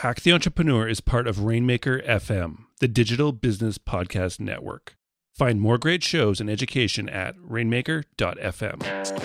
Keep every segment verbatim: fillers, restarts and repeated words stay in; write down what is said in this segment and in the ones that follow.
Hack the Entrepreneur is part of Rainmaker F M, the digital business podcast network. Find more great shows and education at rainmaker dot f m.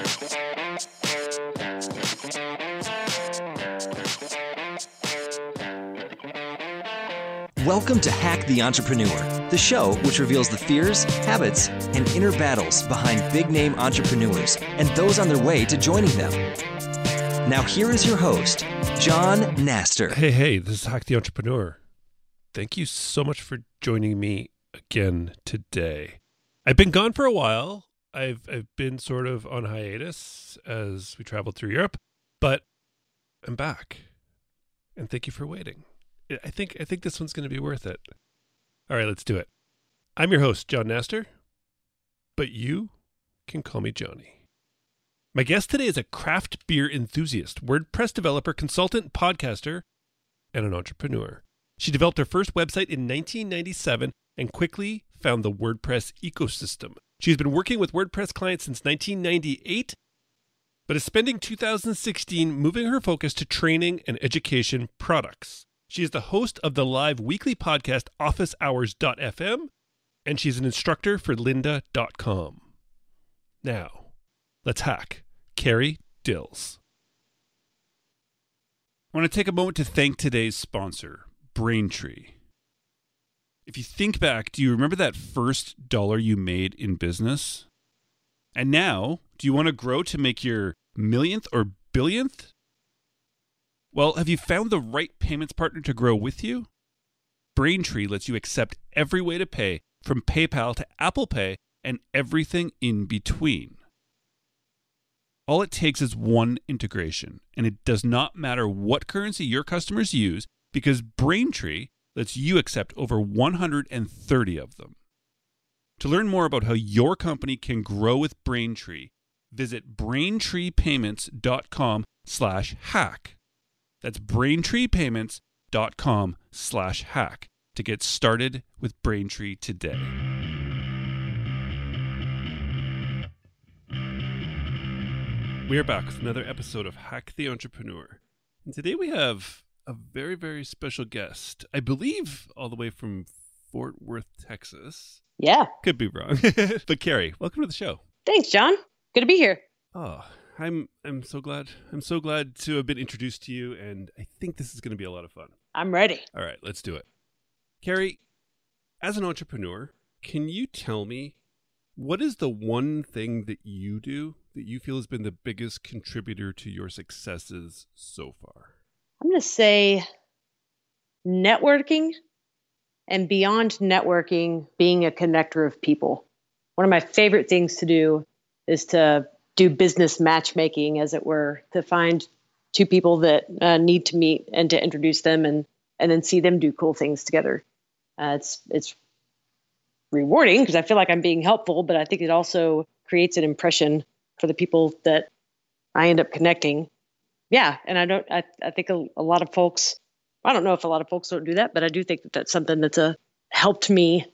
Welcome to Hack the Entrepreneur, the show which reveals the fears, habits, and inner battles behind big-name entrepreneurs and those on their way to joining them. Now here is your host, John Naster. Hey, hey, this is Hack the Entrepreneur. Thank you so much for joining me again today. I've been gone for a while. I've I've been sort of on hiatus as we traveled through Europe, but I'm back. And thank you for waiting. I think I think this one's going to be worth it. All right, let's do it. I'm your host, John Naster, but you can call me Johnny. My guest today is a craft beer enthusiast, WordPress developer, consultant, podcaster, and an entrepreneur. She developed her first website in nineteen ninety-seven and quickly found the WordPress ecosystem. She's been working with WordPress clients since nineteen ninety-eight, but is spending two thousand sixteen moving her focus to training and education products. She is the host of the live weekly podcast office hours dot f m, and she's an instructor for lynda dot com. Now, let's hack Carrie Dills. I want to take a moment to thank today's sponsor, Braintree. If you think back, do you remember that first dollar you made in business? And now, do you want to grow to make your millionth or billionth? Well, have you found the right payments partner to grow with you? Braintree lets you accept every way to pay, from PayPal to Apple Pay and everything in between. All it takes is one integration, and it does not matter what currency your customers use because Braintree lets you accept over one hundred thirty of them. To learn more about how your company can grow with Braintree, visit braintreepayments.com slash hack. That's braintreepayments.com slash hack to get started with Braintree today. We are back with another episode of Hack the Entrepreneur. And today we have a very, very special guest. I believe all the way from Fort Worth, Texas. Yeah. Could be wrong. But Carrie, welcome to the show. Thanks, John. Good to be here. Oh, I'm I'm so glad. I'm so glad to have been introduced to you, and I think this is going to be a lot of fun. I'm ready. All right, let's do it. Carrie, as an entrepreneur, can you tell me what is the one thing that you do that you feel has been the biggest contributor to your successes so far? I'm going to say networking, and beyond networking, being a connector of people. One of my favorite things to do is to do business matchmaking, as it were, to find two people that uh, need to meet and to introduce them and, and then see them do cool things together. Uh, it's, it's rewarding because I feel like I'm being helpful, but I think it also creates an impression for the people that I end up connecting. Yeah. And I don't, I, I think a, a lot of folks, I don't know if a lot of folks don't do that, but I do think that that's something that's uh, helped me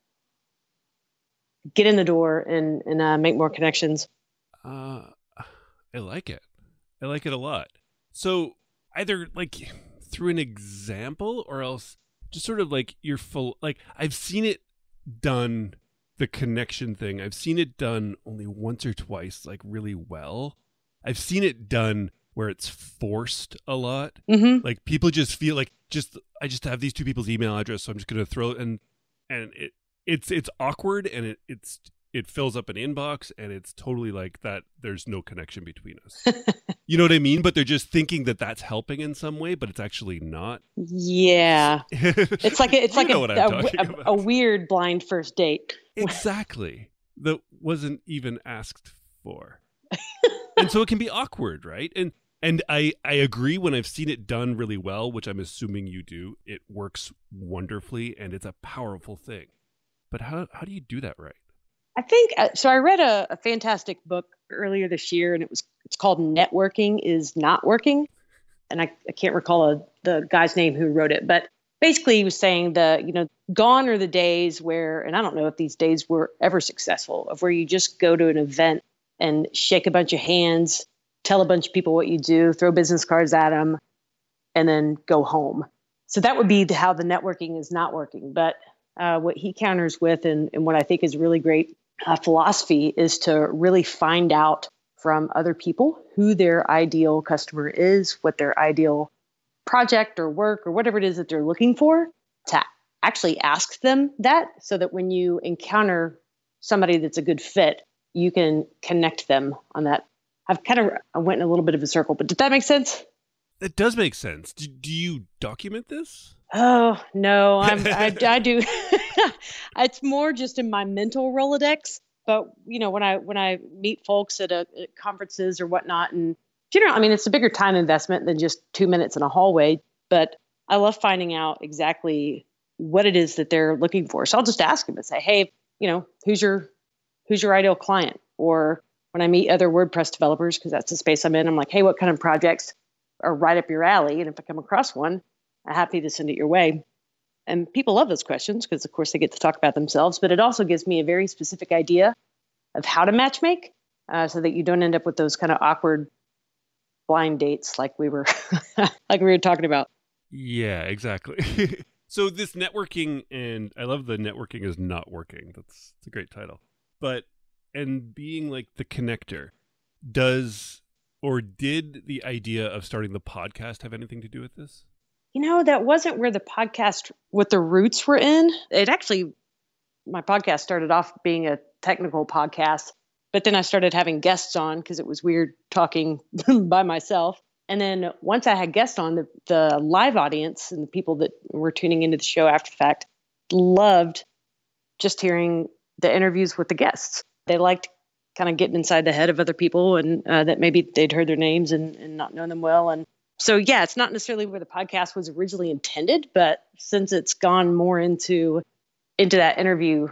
get in the door and, and uh, make more connections. Uh, I like it. I like it a lot. So either like through an example or else just sort of like you're full, like I've seen it done, the connection thing. I've seen it done only once or twice, like really well. I've seen it done where it's forced a lot. Mm-hmm. Like people just feel like just, I just have these two people's email address. So I'm just going to throw it and, and it, it's, it's awkward and it, it's, it fills up an inbox and it's totally like that. There's no connection between us. You know what I mean? But they're just thinking that that's helping in some way, but it's actually not. Yeah. It's like, a, it's like a, a, a, a weird blind first date. Exactly. That wasn't even asked for. And so it can be awkward, right? And and I, I agree when I've seen it done really well, which I'm assuming you do, it works wonderfully and it's a powerful thing. But how how do you do that right? I think, uh, so I read a, a fantastic book earlier this year and it was, it's called Networking is Not Working. And I, I can't recall a, the guy's name who wrote it, but basically he was saying the, you know, gone are the days where, and I don't know if these days were ever successful, of where you just go to an event and shake a bunch of hands, tell a bunch of people what you do, throw business cards at them, and then go home. So that would be the, how the networking is not working. But uh, what he counters with, and, and what I think is really great uh, philosophy, is to really find out from other people who their ideal customer is, what their ideal project or work or whatever it is that they're looking for, to actually ask them that, so that when you encounter somebody that's a good fit, you can connect them on that. I've kind of I went in a little bit of a circle, but did that make sense? It does make sense. Do, do you document this? Oh, no, I'm, I, I do. It's more just in my mental Rolodex. But, you know, when I when I meet folks at, a, at conferences or whatnot, and generally, I mean, it's a bigger time investment than just two minutes in a hallway. But I love finding out exactly what it is that they're looking for. So I'll just ask them and say, hey, you know, who's your who's your ideal client? Or when I meet other WordPress developers, because that's the space I'm in, I'm like, hey, what kind of projects are right up your alley? And if I come across one, I'm happy to send it your way. And people love those questions because, of course, they get to talk about themselves. But it also gives me a very specific idea of how to matchmake, uh, so that you don't end up with those kind of awkward blind dates like we were like we were talking about. Yeah, exactly. So this networking, and I love the networking is not working. That's, that's a great title. But, and being like the connector, does or did the idea of starting the podcast have anything to do with this? You know, that wasn't where the podcast, what the roots were in. It actually, my podcast started off being a technical podcast, but then I started having guests on because it was weird talking by myself. And then once I had guests on, the, the live audience and the people that were tuning into the show after the fact loved just hearing the interviews with the guests. They liked kind of getting inside the head of other people, and uh, that maybe they'd heard their names and, and not known them well. And so, yeah, it's not necessarily where the podcast was originally intended, but since it's gone more into into that interview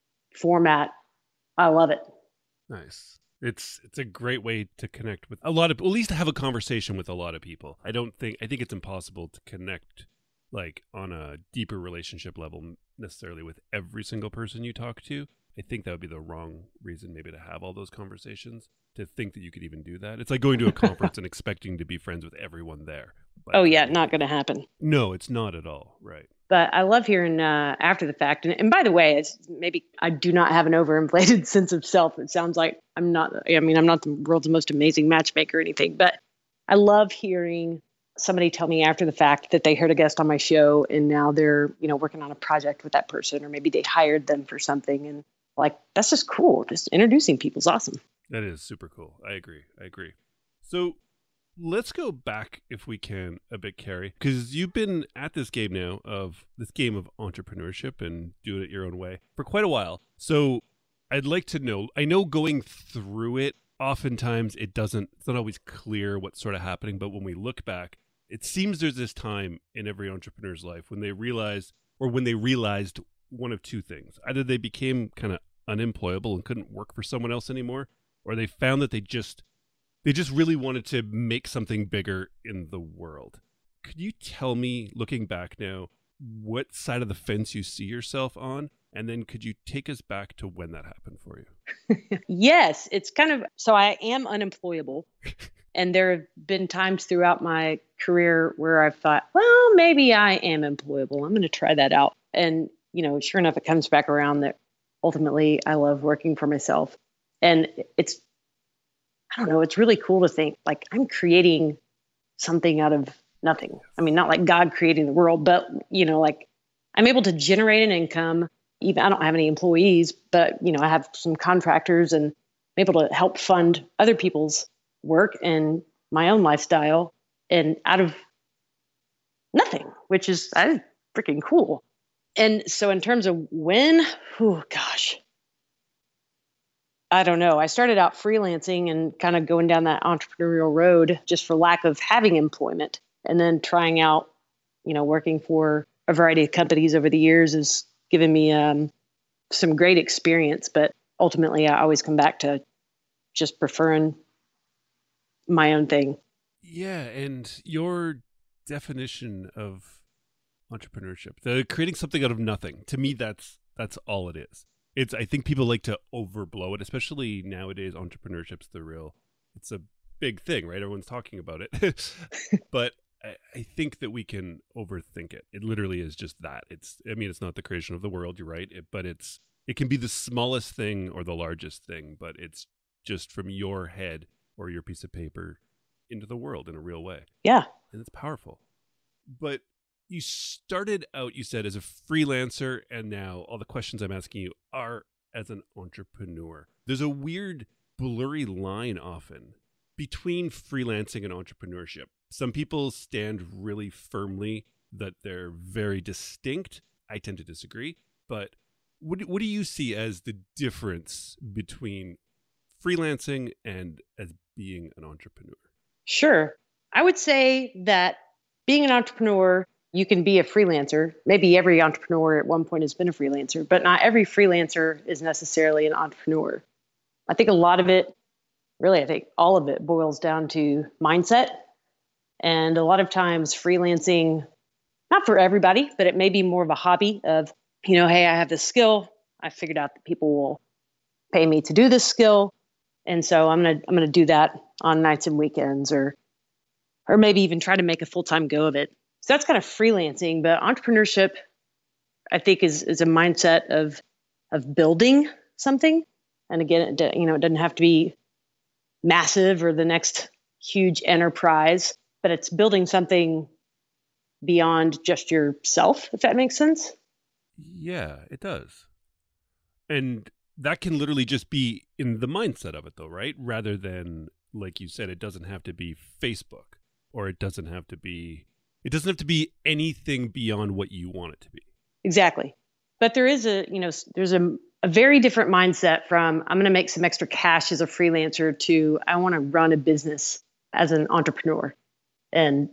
format, I love it. Nice. It's it's a great way to connect with a lot of, at least to have a conversation with a lot of people. I don't think, I think it's impossible to connect like on a deeper relationship level necessarily with every single person you talk to. I think that would be the wrong reason maybe to have all those conversations, to think that you could even do that. It's like going to a conference and expecting to be friends with everyone there. But oh, yeah, not going to happen. No, it's not at all. Right. But I love hearing uh, after the fact. And, and by the way, it's maybe I do not have an overinflated sense of self. It sounds like I'm not, I mean, I'm not the world's most amazing matchmaker or anything, but I love hearing somebody tell me after the fact that they heard a guest on my show and now they're, you know, working on a project with that person, or maybe they hired them for something. And like, that's just cool. Just introducing people is awesome. That is super cool. I agree. I agree. So let's go back, if we can, a bit, Carrie, because you've been at this game now of this game of entrepreneurship and doing it your own way for quite a while. So I'd like to know, I know going through it, oftentimes it doesn't, it's not always clear what's sort of happening, but when we look back, it seems there's this time in every entrepreneur's life when they realize, or when they realized one of two things. Either they became kind of unemployable and couldn't work for someone else anymore, or they found that they just They just really wanted to make something bigger in the world. Could you tell me, looking back now, what side of the fence you see yourself on? And then could you take us back to when that happened for you? Yes, it's kind of, so I am unemployable. And there have been times throughout my career where I've thought, well, maybe I am employable. I'm going to try that out. And, you know, sure enough, it comes back around that ultimately I love working for myself. And it's, I don't know, it's really cool to think like I'm creating something out of nothing. I mean, not like God creating the world, but, you know, like I'm able to generate an income. Even I don't have any employees, but, you know, I have some contractors and I'm able to help fund other people's work and my own lifestyle, and out of nothing, which is I freaking cool. And so in terms of when, oh gosh, I don't know. I started out freelancing and kind of going down that entrepreneurial road just for lack of having employment, and then trying out, you know, working for a variety of companies over the years has given me um, some great experience. But ultimately, I always come back to just preferring my own thing. Yeah, and your definition of entrepreneurship, the creating something out of nothing, to me, that's that's all it is. It's, I think people like to overblow it, especially nowadays. Entrepreneurship's the real, it's a big thing, right? Everyone's talking about it. But I, I think that we can overthink it. It literally is just that. It's, I mean, it's not the creation of the world, you're right, it, but it's, it can be the smallest thing or the largest thing, but it's just from your head or your piece of paper into the world in a real way. Yeah. And it's powerful. But you started out, you said, as a freelancer, and now all the questions I'm asking you are as an entrepreneur. There's a weird, blurry line often between freelancing and entrepreneurship. Some people stand really firmly that they're very distinct. I tend to disagree. But what, what do you see as the difference between freelancing and as being an entrepreneur? Sure. I would say that being an entrepreneur, you can be a freelancer. Maybe every entrepreneur at one point has been a freelancer, but not every freelancer is necessarily an entrepreneur. I think a lot of it, really, I think all of it boils down to mindset. And a lot of times freelancing, not for everybody, but it may be more of a hobby of, you know, hey, I have this skill. I figured out that people will pay me to do this skill. And so I'm going to, I'm going to do that on nights and weekends, or, or maybe even try to make a full-time go of it. So that's kind of freelancing, but entrepreneurship, I think, is, is a mindset of, of building something. And again, it, you know, it doesn't have to be massive or the next huge enterprise, but it's building something beyond just yourself, if that makes sense. Yeah, it does. And that can literally just be in the mindset of it, though, right? Rather than, like you said, it doesn't have to be Facebook, or it doesn't have to be, it doesn't have to be anything beyond what you want it to be. Exactly. But there is a, you know, there's a, a very different mindset from I'm going to make some extra cash as a freelancer to I want to run a business as an entrepreneur. And,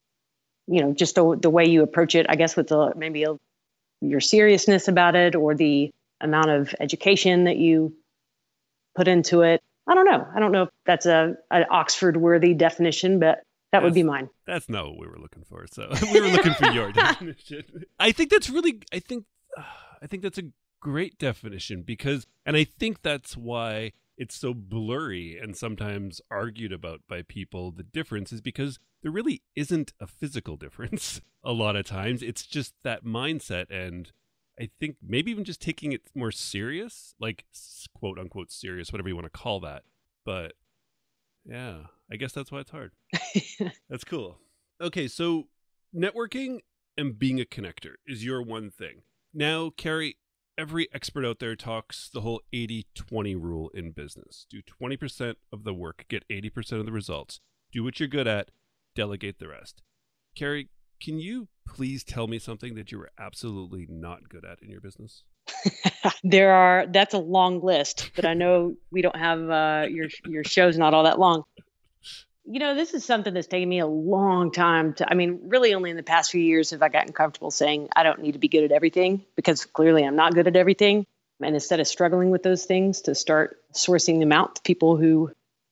you know, just the, the way you approach it, I guess, with the, maybe a, your seriousness about it, or the amount of education that you put into it. I don't know. I don't know if that's a an Oxford worthy definition, but that that's, would be mine. That's not what we were looking for. So we were looking for your definition. I think that's really, I think, uh, I think that's a great definition because, and I think that's why it's so blurry and sometimes argued about by people. The difference is because there really isn't a physical difference. A lot of times it's just that mindset. And I think maybe even just taking it more serious, like quote unquote serious, whatever you want to call that. But yeah, I guess that's why it's hard. That's cool. Okay, so networking and being a connector is your one thing. Now, Carrie, every expert out there talks the whole eighty twenty rule in business. Do twenty percent of the work, get eighty percent of the results. Do what you're good at, delegate the rest. Carrie, can you please tell me something that you were absolutely not good at in your business? There are, that's a long list, but I know we don't have, uh, your, your show's not all that long. You know, this is something that's taken me a long time to, I mean, really only in the past few years have I gotten comfortable saying I don't need to be good at everything, because clearly I'm not good at everything. And instead of struggling with those things, to start sourcing them out to people who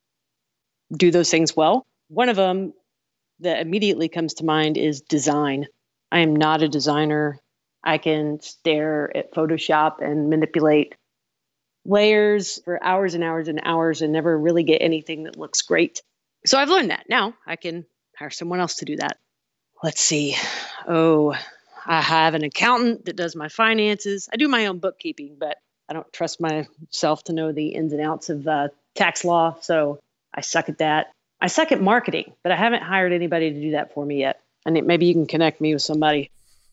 do those things well. One of them that immediately comes to mind is design. I am not a designer. I can stare at Photoshop and manipulate layers for hours and hours and hours and never really get anything that looks great. So I've learned that. Now I can hire someone else to do that. Let's see. Oh, I have an accountant that does my finances. I do my own bookkeeping, but I don't trust myself to know the ins and outs of uh, tax law. So I suck at that. I suck at marketing, but I haven't hired anybody to do that for me yet. And it, maybe you can connect me with somebody.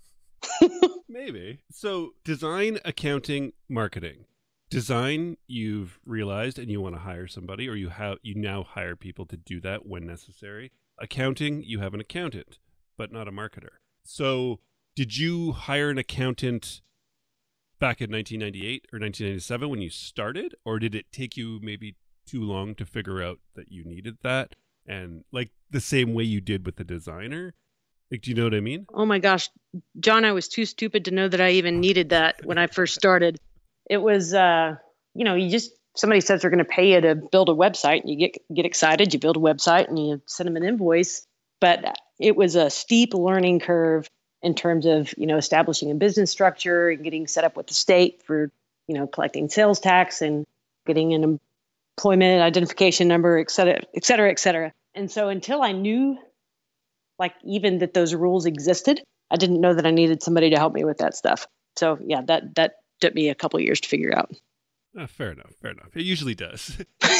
Maybe. So design, accounting, marketing. Design, you've realized, and you want to hire somebody, or you have you now hire people to do that when necessary. Accounting, you have an accountant, but not a marketer. So did you hire an accountant back in nineteen ninety-eight or nineteen ninety-seven when you started, or did it take you maybe too long to figure out that you needed that? And like the same way you did with the designer? Like, do you know what I mean? Oh my gosh, John, I was too stupid to know that I even needed that when I first started. It was, uh, you know, you just, somebody says they're going to pay you to build a website, and you get get excited, you build a website and you send them an invoice. But it was a steep learning curve in terms of, you know, establishing a business structure and getting set up with the state for, you know, collecting sales tax and getting an employment identification number, et cetera, et cetera, et cetera. And so until I knew like even that those rules existed. I didn't know that I needed somebody to help me with that stuff. So yeah, that that took me a couple of years to figure out. Uh, fair enough. Fair enough. It usually does.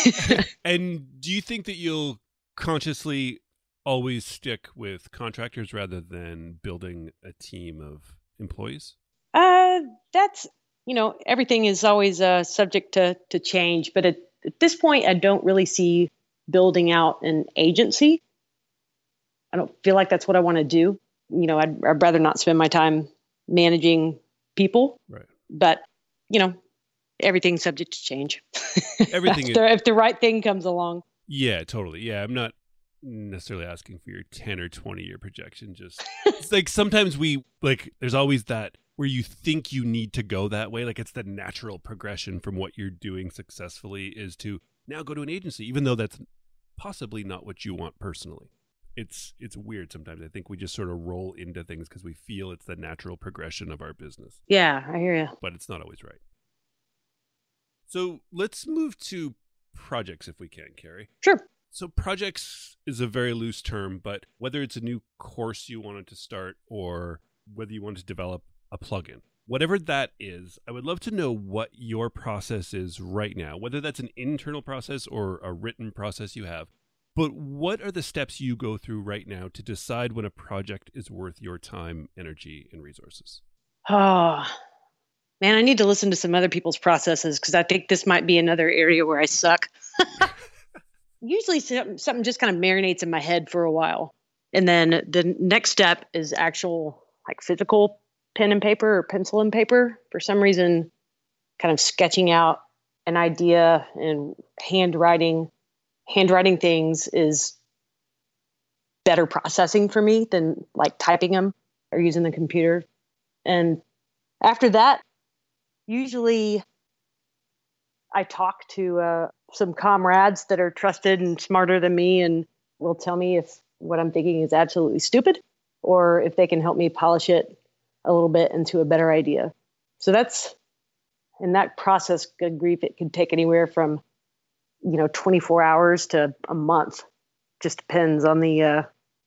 And do you think that you'll consciously always stick with contractors rather than building a team of employees? Uh, that's, you know, everything is always uh, subject to, to change. But at, at this point, I don't really see building out an agency. I don't feel like that's what I want to do. You know, I'd, I'd rather not spend my time managing people. Right. But, you know, everything's subject to change. Everything if, the, is, if the right thing comes along. Yeah, totally. Yeah, I'm not necessarily asking for your ten or twenty year projection. Just it's like sometimes we like there's always that where you think you need to go that way. Like it's the natural progression from what you're doing successfully is to now go to an agency, even though that's possibly not what you want personally. It's it's weird sometimes. I think we just sort of roll into things because we feel it's the natural progression of our business. Yeah, I hear you. But it's not always right. So let's move to projects if we can, Carrie. Sure. So projects is a very loose term, but whether it's a new course you wanted to start or whether you want to develop a plugin, whatever that is, I would love to know what your process is right now, whether that's an internal process or a written process you have. But what are the steps you go through right now to decide when a project is worth your time, energy, and resources? Oh, man, I need to listen to some other people's processes because I think this might be another area where I suck. Usually something, something just kind of marinates in my head for a while. And then the next step is actual like physical pen and paper or pencil and paper. For some reason, kind of sketching out an idea and handwriting, handwriting things is better processing for me than like typing them or using the computer. And after that, usually I talk to uh, some comrades that are trusted and smarter than me and will tell me if what I'm thinking is absolutely stupid or if they can help me polish it a little bit into a better idea. So that's, in that process, good grief, it could take anywhere from, you know, twenty-four hours to a month. Just depends on the, uh,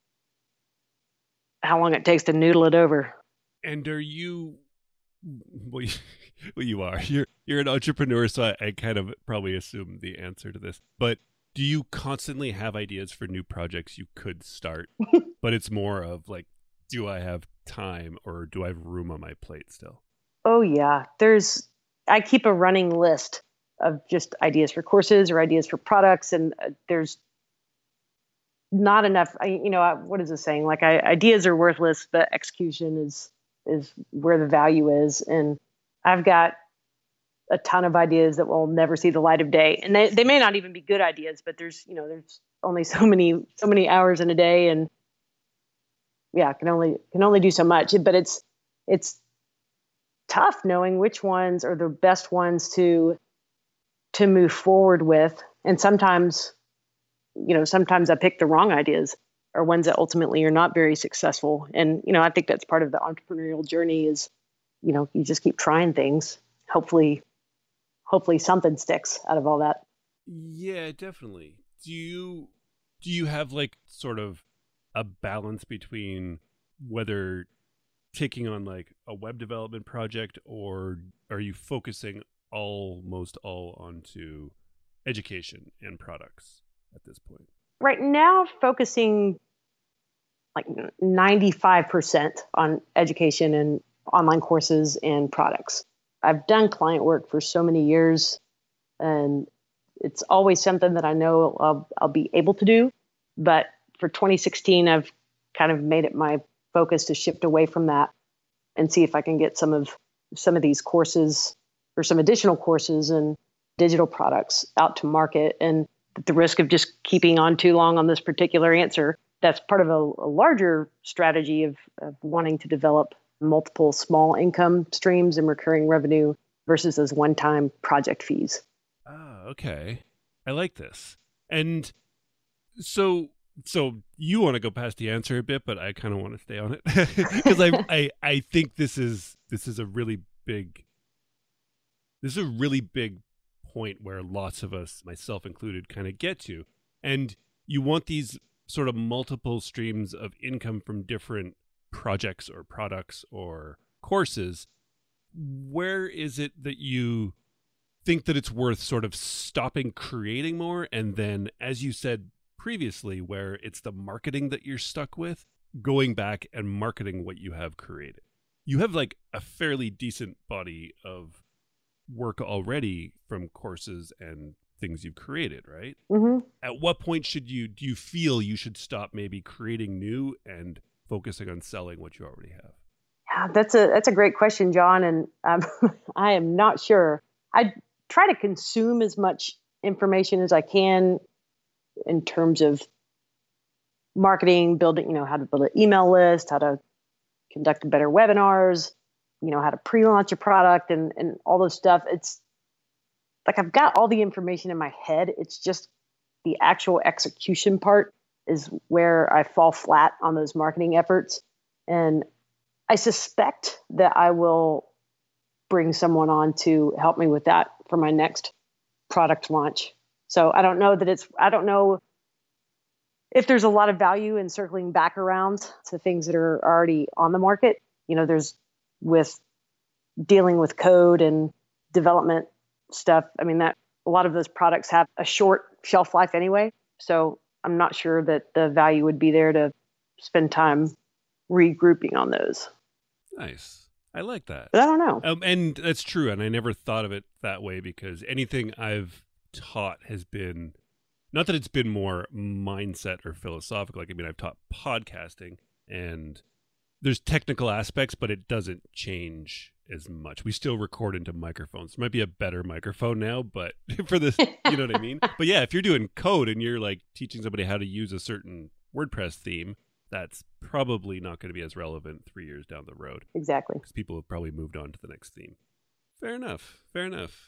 how long it takes to noodle it over. And are you, well, you, well, you are, you're, you're an entrepreneur, so I, I kind of probably assume the answer to this, but do you constantly have ideas for new projects you could start, but it's more of like, do I have time or do I have room on my plate still? Oh yeah. There's, I keep a running list of just ideas for courses or ideas for products. And uh, there's not enough, I, you know, I, what is the saying? Like I, ideas are worthless, but execution is, is where the value is. And I've got a ton of ideas that will never see the light of day. And they, they may not even be good ideas, but there's, you know, there's only so many, so many hours in a day. And yeah, can only, can only do so much, but it's, it's tough knowing which ones are the best ones to, to move forward with. And sometimes, you know, sometimes I pick the wrong ideas or ones that ultimately are not very successful. And, you know, I think that's part of the entrepreneurial journey is, you know, you just keep trying things. Hopefully, hopefully something sticks out of all that. Yeah, definitely. Do you, do you have like sort of a balance between whether taking on like a web development project or are you focusing almost all onto education and products at this point? Right now, focusing like ninety-five percent on education and online courses and products. I've done client work for so many years, and it's always something that I know I'll, I'll be able to do. But for twenty sixteen, I've kind of made it my focus to shift away from that and see if I can get some of some of these courses or some additional courses and digital products out to market. And at the risk of just keeping on too long on this particular answer, that's part of a, a larger strategy of, of wanting to develop multiple small income streams and recurring revenue versus those one-time project fees. Ah, okay. I like this. And so so you want to go past the answer a bit, but I kind of want to stay on it because I, I I think this is this is a really big this is a really big point where lots of us, myself included, kind of get to. And you want these sort of multiple streams of income from different projects or products or courses, where is it that you think that it's worth sort of stopping creating more? And then, as you said previously, where it's the marketing that you're stuck with, going back and marketing what you have created. You have like a fairly decent body of work already from courses and things you've created, right? Mm-hmm. At what point should you, do you feel you should stop maybe creating new and focusing on selling what you already have? Yeah, that's a that's a great question, John. And um, I am not sure. I try to consume as much information as I can in terms of marketing, building, you know, how to build an email list, how to conduct better webinars, you know, how to pre-launch a product and, and all this stuff. It's like I've got all the information in my head. It's just the actual execution part is where I fall flat on those marketing efforts. And I suspect that I will bring someone on to help me with that for my next product launch. So I don't know that it's, I don't know if there's a lot of value in circling back around to things that are already on the market. You know, there's with dealing with code and development stuff. I mean, that a lot of those products have a short shelf life anyway. So I'm not sure that the value would be there to spend time regrouping on those. Nice. I like that. But I don't know. Um, and that's true. And I never thought of it that way because anything I've taught has been, not that it's been more mindset or philosophical. Like, I mean, I've taught podcasting and there's technical aspects, but it doesn't change as much. We still record into microphones. There might be a better microphone now, but for this, you know what I mean? But yeah, if you're doing code and you're like teaching somebody how to use a certain WordPress theme, that's probably not going to be as relevant three years down the road. Exactly. Because people have probably moved on to the next theme. Fair enough. Fair enough.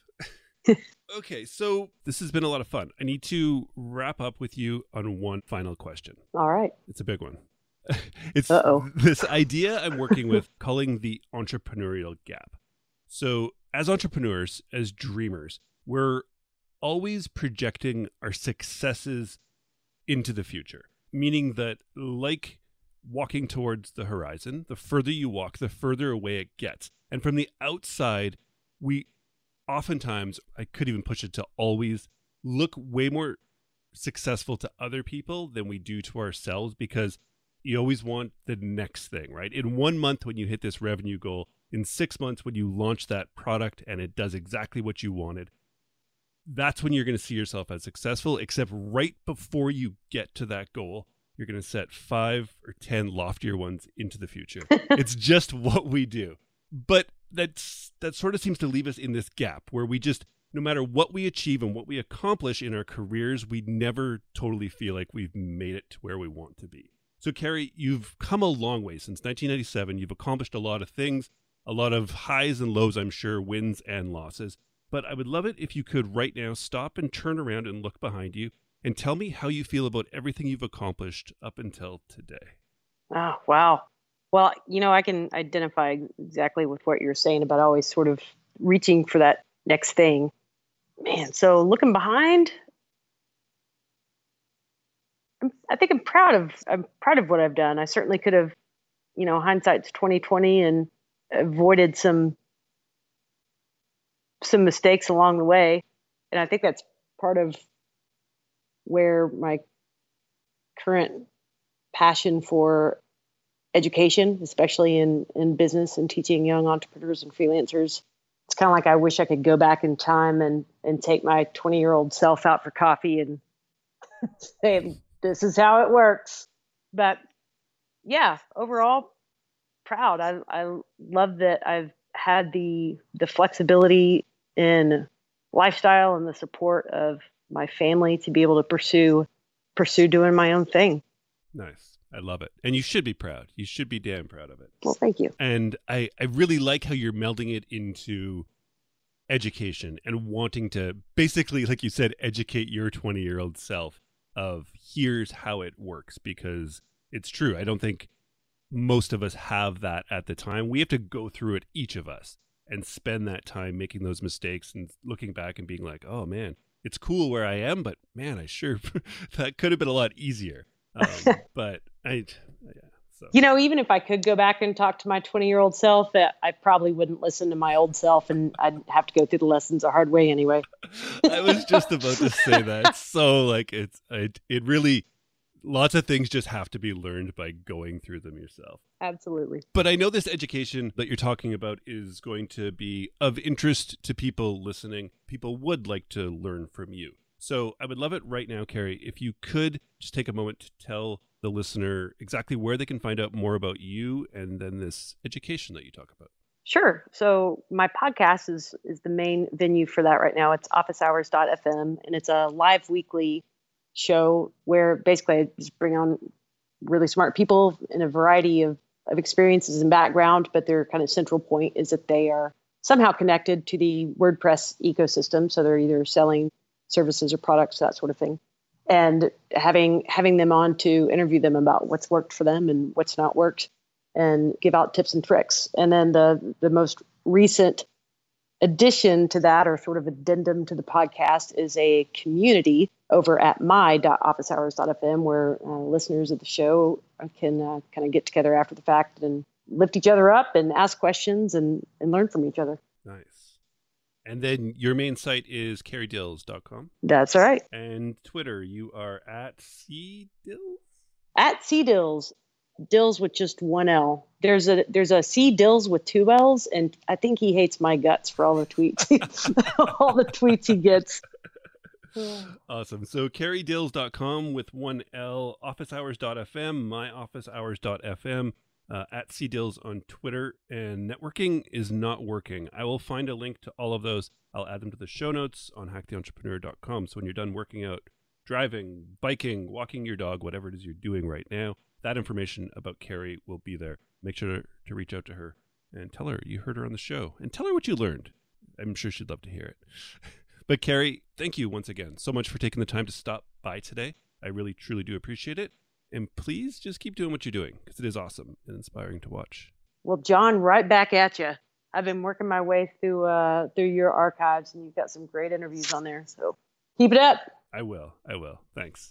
Okay, so this has been a lot of fun. I need to wrap up with you on one final question. All right. It's a big one. It's Uh-oh. This idea I'm working with calling the entrepreneurial gap. So as entrepreneurs, as dreamers, we're always projecting our successes into the future, meaning that like walking towards the horizon, the further you walk, the further away it gets. And from the outside, we oftentimes, I could even push it to always, look way more successful to other people than we do to ourselves because you always want the next thing, right? In one month when you hit this revenue goal, in six months when you launch that product and it does exactly what you wanted, that's when you're going to see yourself as successful, except right before you get to that goal, you're going to set five or ten loftier ones into the future. It's just what we do. But that's that sort of seems to leave us in this gap where we just, no matter what we achieve and what we accomplish in our careers, we never totally feel like we've made it to where we want to be. So, Carrie, you've come a long way since nineteen ninety-seven. You've accomplished a lot of things, a lot of highs and lows, I'm sure, wins and losses. But I would love it if you could right now stop and turn around and look behind you and tell me how you feel about everything you've accomplished up until today. Oh, wow. Well, you know, I can identify exactly with what you're saying about always sort of reaching for that next thing. Man, so looking behind, I'm, I think I'm proud of I'm proud of what I've done. I certainly could have, you know, hindsight's twenty twenty and avoided some some mistakes along the way. And I think that's part of where my current passion for education, especially in, in business and teaching young entrepreneurs and freelancers. It's kind of like I wish I could go back in time and, and take my twenty-year-old self out for coffee and say, this is how it works. But yeah, overall, proud. I I love that I've had the the flexibility in lifestyle and the support of my family to be able to pursue pursue doing my own thing. Nice. I love it. And you should be proud. You should be damn proud of it. Well, thank you. And I, I really like how you're melding it into education and wanting to basically, like you said, educate your twenty-year-old self of here's how it works, because it's true. I don't think most of us have that at the time. We have to go through it, each of us, and spend that time making those mistakes and looking back and being like, oh man, it's cool where I am, but man, I sure, that could have been a lot easier. Um, but I, yeah. So. You know, even if I could go back and talk to my twenty-year-old self, I probably wouldn't listen to my old self, and I'd have to go through the lessons a hard way anyway. I was just about to say that. So, like, it's it, it really, lots of things just have to be learned by going through them yourself. Absolutely. But I know this education that you're talking about is going to be of interest to people listening. People would like to learn from you. So I would love it right now, Carrie, if you could just take a moment to tell the listener exactly where they can find out more about you and then this education that you talk about. Sure. So my podcast is is the main venue for that right now. It's office hours dot f m, and it's a live weekly show where basically I just bring on really smart people in a variety of, of experiences and background, but their kind of central point is that they are somehow connected to the WordPress ecosystem. So they're either selling services or products, that sort of thing. And having having them on to interview them about what's worked for them and what's not worked, and give out tips and tricks. And then the the most recent addition to that, or sort of addendum to the podcast, is a community over at my dot office hours dot f m, where uh, listeners of the show can uh, kind of get together after the fact and lift each other up and ask questions and, and learn from each other. Nice. And then your main site is carrie dills dot com. That's all right. And Twitter, you are at cdills? At cdills. Dills with just one L. There's a there's a C Dills with two L's, and I think he hates my guts for all the tweets, all the tweets he gets. Awesome. So carrie dills dot com with one L, office hours dot f m, my office hours dot f m, uh, at cdills on Twitter, and networking is not working. I will find a link to all of those. I'll add them to the show notes on hack the entrepreneur dot com. So when you're done working out, driving, biking, walking your dog, whatever it is you're doing right now, that information about Carrie will be there. Make sure to reach out to her and tell her you heard her on the show, and tell her what you learned. I'm sure she'd love to hear it. But Carrie, thank you once again so much for taking the time to stop by today. I really, truly do appreciate it. And please just keep doing what you're doing, because it is awesome and inspiring to watch. Well, John, right back at you. I've been working my way through uh, through your archives, and you've got some great interviews on there. So keep it up. I will. I will. Thanks.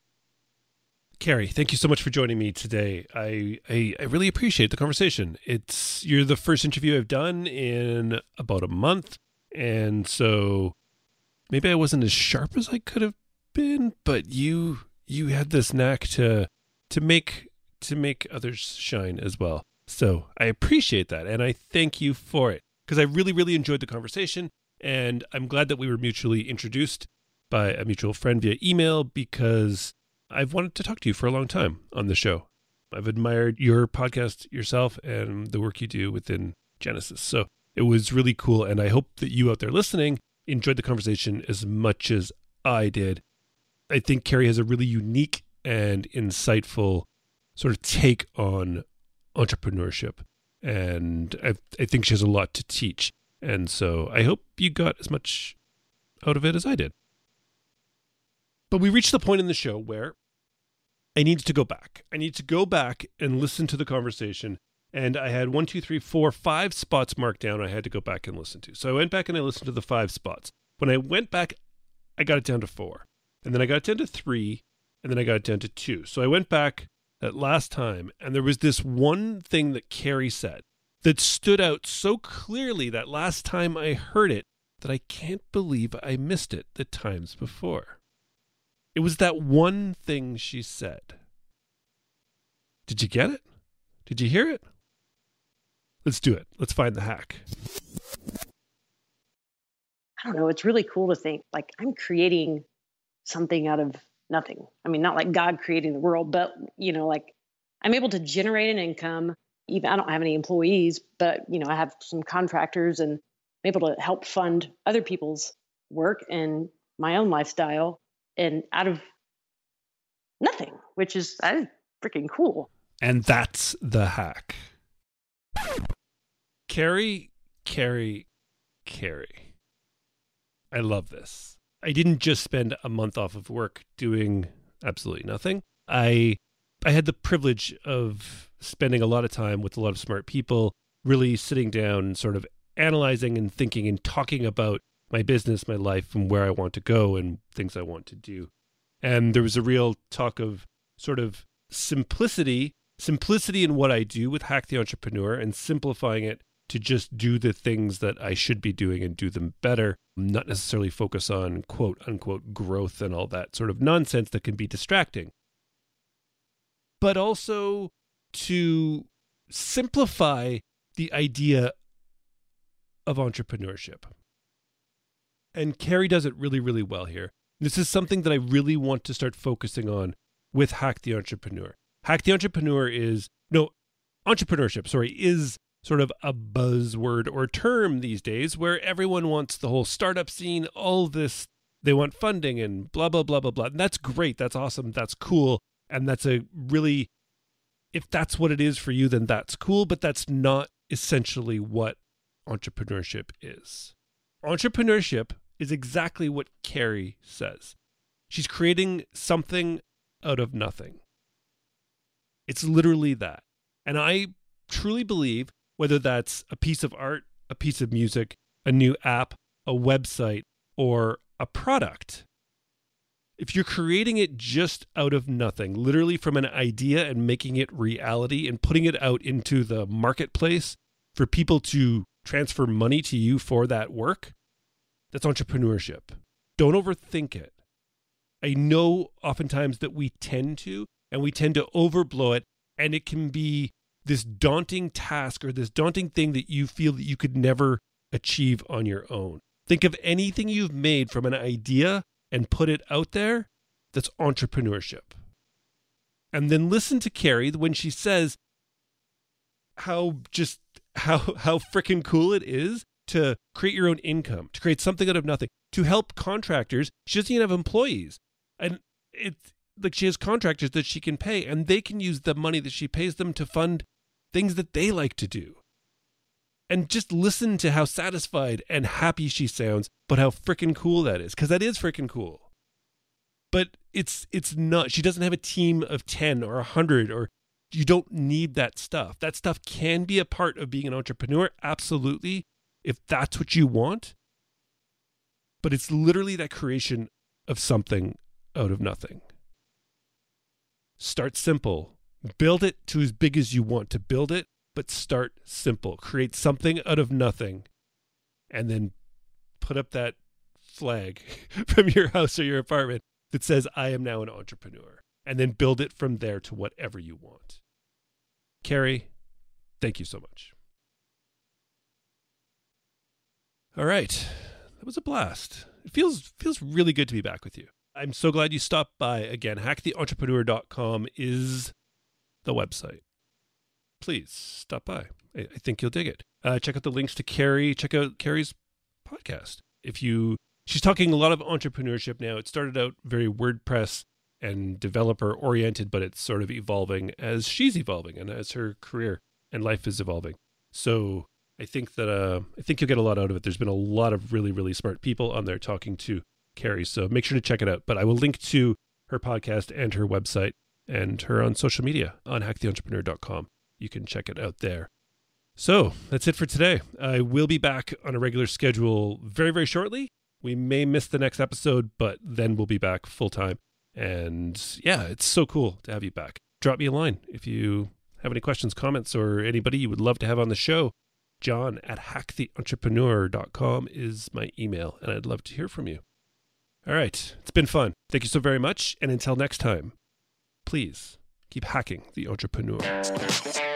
Carrie, thank you so much for joining me today. I, I I really appreciate the conversation. It's you're the first interview I've done in about a month, and so maybe I wasn't as sharp as I could have been, but you you had this knack to to make to make others shine as well. So I appreciate that, and I thank you for it, because I really really enjoyed the conversation, and I'm glad that we were mutually introduced by a mutual friend via email, because I've wanted to talk to you for a long time on the show. I've admired your podcast yourself and the work you do within Genesis. So it was really cool. And I hope that you out there listening enjoyed the conversation as much as I did. I think Carrie has a really unique and insightful sort of take on entrepreneurship. And I, I think she has a lot to teach. And so I hope you got as much out of it as I did. But we reached the point in the show where I needed to go back. I need to go back and listen to the conversation. And I had one, two, three, four, five spots marked down I had to go back and listen to. So I went back and I listened to the five spots. When I went back, I got it down to four. And then I got it down to three. And then I got it down to two. So I went back that last time, and there was this one thing that Carrie said that stood out so clearly that last time I heard it that I can't believe I missed it the times before. It was that one thing she said. Did you get it? Did you hear it? Let's do it. Let's find the hack. I don't know. It's really cool to think, like, I'm creating something out of nothing. I mean, not like God creating the world, but, you know, like I'm able to generate an income. Even I don't have any employees, but, you know, I have some contractors, and I'm able to help fund other people's work and my own lifestyle. And out of nothing, which is that is freaking cool. And that's the hack. Carrie, Carrie, Carrie. I love this. I didn't just spend a month off of work doing absolutely nothing. I I had the privilege of spending a lot of time with a lot of smart people, really sitting down and sort of analyzing and thinking and talking about my business, my life, and where I want to go and things I want to do. And there was a real talk of sort of simplicity, simplicity in what I do with Hack the Entrepreneur and simplifying it to just do the things that I should be doing and do them better, not necessarily focus on quote unquote growth and all that sort of nonsense that can be distracting. But also to simplify the idea of entrepreneurship. And Carrie does it really, really well here. This is something that I really want to start focusing on with Hack the Entrepreneur. Hack the Entrepreneur is, no, entrepreneurship, sorry, is sort of a buzzword or term these days where everyone wants the whole startup scene, all this, they want funding and blah, blah, blah, blah, blah. And that's great. That's awesome. That's cool. And that's a really, if that's what it is for you, then that's cool. But that's not essentially what entrepreneurship is. Entrepreneurship is exactly what Carrie says. She's creating something out of nothing. It's literally that. And I truly believe whether that's a piece of art, a piece of music, a new app, a website, or a product, if you're creating it just out of nothing, literally from an idea and making it reality and putting it out into the marketplace for people to transfer money to you for that work, that's entrepreneurship. Don't overthink it. I know oftentimes that we tend to, and we tend to overblow it, and it can be this daunting task or this daunting thing that you feel that you could never achieve on your own. Think of anything you've made from an idea and put it out there. That's entrepreneurship. And then listen to Carrie when she says how just how how freaking cool it is to create your own income, to create something out of nothing, to help contractors. She doesn't even have employees. And it's like she has contractors that she can pay, and they can use the money that she pays them to fund things that they like to do. And just listen to how satisfied and happy she sounds, but how freaking cool that is, because that is freaking cool. But it's it's not, she doesn't have a team of ten or one hundred, or you don't need that stuff. That stuff can be a part of being an entrepreneur, absolutely, if that's what you want. But it's literally that creation of something out of nothing. Start simple. Build it to as big as you want to build it, but start simple. Create something out of nothing, and then put up that flag from your house or your apartment that says, I am now an entrepreneur, and then build it from there to whatever you want. Carrie, thank you so much. All right. That was a blast. It feels feels really good to be back with you. I'm so glad you stopped by again. hack the entrepreneur dot com is the website. Please stop by. I, I think you'll dig it. Uh, check out the links to Carrie. Check out Carrie's podcast. If you, she's talking a lot of entrepreneurship now. It started out very WordPress and developer oriented, but it's sort of evolving as she's evolving and as her career and life is evolving. So I think that uh, I think you'll get a lot out of it. There's been a lot of really, really smart people on there talking to Carrie. So make sure to check it out. But I will link to her podcast and her website and her on social media on hack the entrepreneur dot com. You can check it out there. So that's it for today. I will be back on a regular schedule very, very shortly. We may miss the next episode, but then we'll be back full time. And yeah, it's so cool to have you back. Drop me a line if you have any questions, comments, or anybody you would love to have on the show. John at hack the entrepreneur dot com is my email, and I'd love to hear from you. All right. It's been fun. Thank you so very much. And until next time, please keep hacking the entrepreneur.